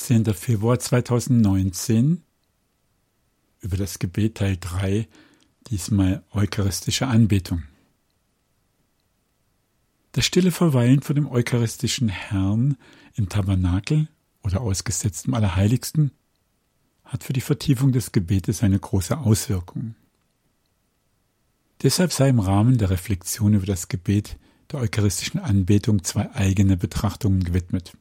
18. Februar 2019 über das Gebet Teil 3, diesmal eucharistische Anbetung. Das stille Verweilen vor dem eucharistischen Herrn im Tabernakel oder ausgesetzt im Allerheiligsten hat für die Vertiefung des Gebetes eine große Auswirkung. Deshalb sei im Rahmen der Reflexion über das Gebet der eucharistischen Anbetung 2 eigene Betrachtungen gewidmet.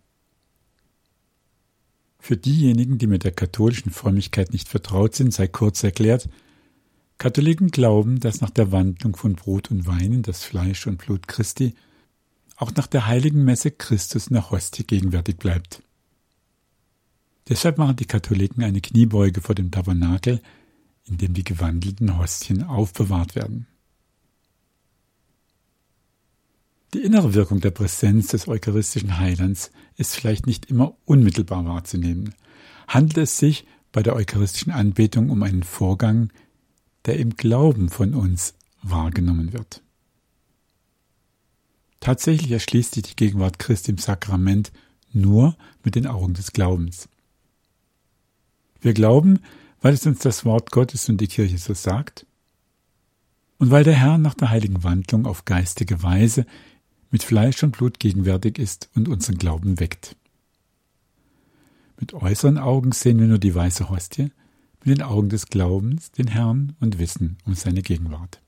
Für diejenigen, die mit der katholischen Frömmigkeit nicht vertraut sind, sei kurz erklärt: Katholiken glauben, dass nach der Wandlung von Brot und Wein in das Fleisch und Blut Christi auch nach der heiligen Messe Christus in der Hostie gegenwärtig bleibt. Deshalb machen die Katholiken eine Kniebeuge vor dem Tabernakel, in dem die gewandelten Hostien aufbewahrt werden. Die innere Wirkung der Präsenz des eucharistischen Heilands ist vielleicht nicht immer unmittelbar wahrzunehmen. Handelt es sich bei der eucharistischen Anbetung um einen Vorgang, der im Glauben von uns wahrgenommen wird. Tatsächlich erschließt sich die Gegenwart Christi im Sakrament nur mit den Augen des Glaubens. Wir glauben, weil es uns das Wort Gottes und die Kirche so sagt und weil der Herr nach der heiligen Wandlung auf geistige Weise mit Fleisch und Blut gegenwärtig ist und unseren Glauben weckt. Mit äußeren Augen sehen wir nur die weiße Hostie, mit den Augen des Glaubens den Herrn und wissen um seine Gegenwart.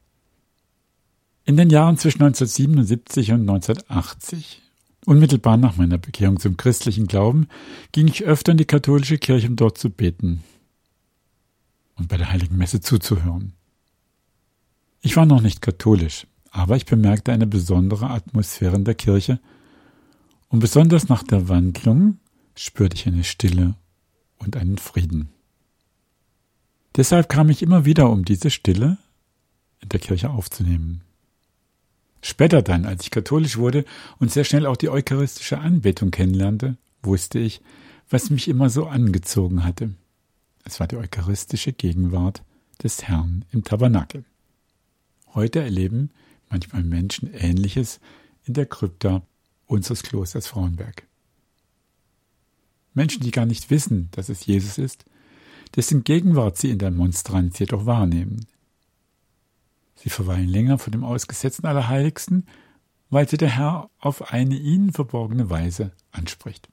In den Jahren zwischen 1977 und 1980, unmittelbar nach meiner Bekehrung zum christlichen Glauben, ging ich öfter in die katholische Kirche, um dort zu beten und bei der Heiligen Messe zuzuhören. Ich war noch nicht katholisch, aber ich bemerkte eine besondere Atmosphäre in der Kirche und besonders nach der Wandlung spürte ich eine Stille und einen Frieden. Deshalb kam ich immer wieder, um diese Stille in der Kirche aufzunehmen. Später dann, als ich katholisch wurde und sehr schnell auch die eucharistische Anbetung kennenlernte, wusste ich, was mich immer so angezogen hatte. Es war die eucharistische Gegenwart des Herrn im Tabernakel. Heute erleben manchmal Menschen Ähnliches in der Krypta unseres Klosters Frauenberg. Menschen, die gar nicht wissen, dass es Jesus ist, dessen Gegenwart sie in der Monstranz jedoch wahrnehmen. Sie verweilen länger vor dem ausgesetzten Allerheiligsten, weil sie der Herr auf eine ihnen verborgene Weise anspricht.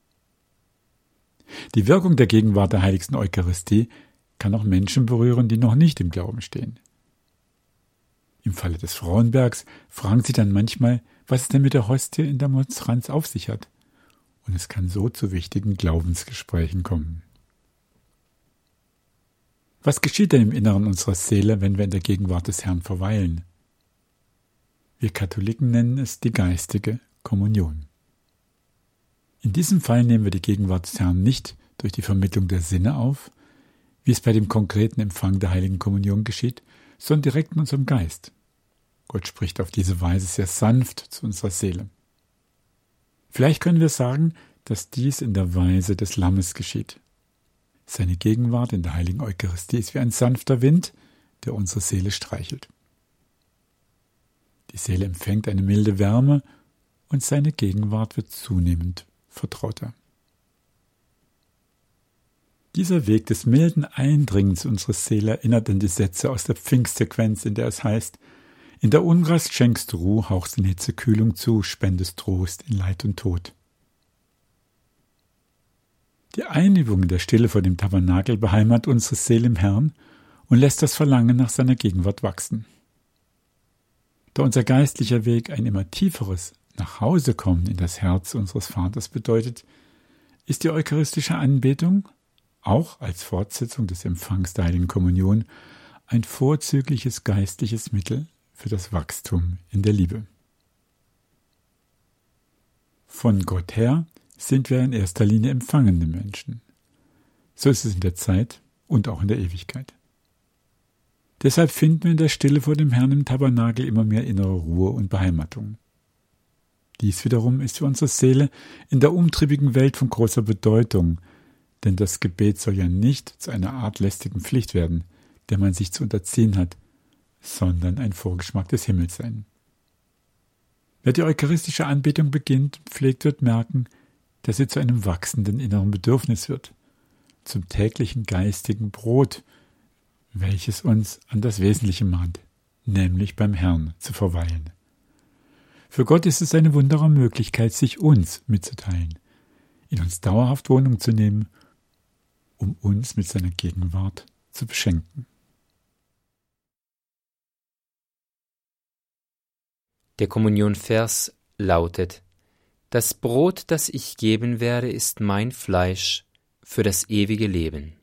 Die Wirkung der Gegenwart der heiligsten Eucharistie kann auch Menschen berühren, die noch nicht im Glauben stehen. Im Falle des Frauenbergs fragen sie dann manchmal, was es denn mit der Hostie in der Monstranz auf sich hat. Und es kann so zu wichtigen Glaubensgesprächen kommen. Was geschieht denn im Inneren unserer Seele, wenn wir in der Gegenwart des Herrn verweilen? Wir Katholiken nennen es die geistige Kommunion. In diesem Fall nehmen wir die Gegenwart des Herrn nicht durch die Vermittlung der Sinne auf, wie es bei dem konkreten Empfang der Heiligen Kommunion geschieht, sondern direkt in unserem Geist. Gott spricht auf diese Weise sehr sanft zu unserer Seele. Vielleicht können wir sagen, dass dies in der Weise des Lammes geschieht. Seine Gegenwart in der heiligen Eucharistie ist wie ein sanfter Wind, der unsere Seele streichelt. Die Seele empfängt eine milde Wärme und seine Gegenwart wird zunehmend vertrauter. Dieser Weg des milden Eindringens unserer Seele erinnert an die Sätze aus der Pfingstsequenz, in der es heißt: In der Unrast schenkst du Ruhe, hauchst in Hitze Kühlung zu, spendest Trost in Leid und Tod. Die Einübung in der Stille vor dem Tabernakel beheimatet unsere Seele im Herrn und lässt das Verlangen nach seiner Gegenwart wachsen. Da unser geistlicher Weg ein immer tieferes Nachhausekommen in das Herz unseres Vaters bedeutet, ist die eucharistische Anbetung, auch als Fortsetzung des Empfangs der Heiligen Kommunion, ein vorzügliches geistliches Mittel für das Wachstum in der Liebe. Von Gott her sind wir in erster Linie empfangende Menschen. So ist es in der Zeit und auch in der Ewigkeit. Deshalb finden wir in der Stille vor dem Herrn im Tabernakel immer mehr innere Ruhe und Beheimatung. Dies wiederum ist für unsere Seele in der umtriebigen Welt von großer Bedeutung, denn das Gebet soll ja nicht zu einer Art lästigen Pflicht werden, der man sich zu unterziehen hat, sondern ein Vorgeschmack des Himmels sein. Wer die eucharistische Anbetung beginnt, pflegt, wird merken, dass sie zu einem wachsenden inneren Bedürfnis wird, zum täglichen geistigen Brot, welches uns an das Wesentliche mahnt, nämlich beim Herrn zu verweilen. Für Gott ist es eine wunderbare Möglichkeit, sich uns mitzuteilen, in uns dauerhaft Wohnung zu nehmen, um uns mit seiner Gegenwart zu beschenken. Der Kommunionvers lautet: Das Brot, das ich geben werde, ist mein Fleisch für das ewige Leben.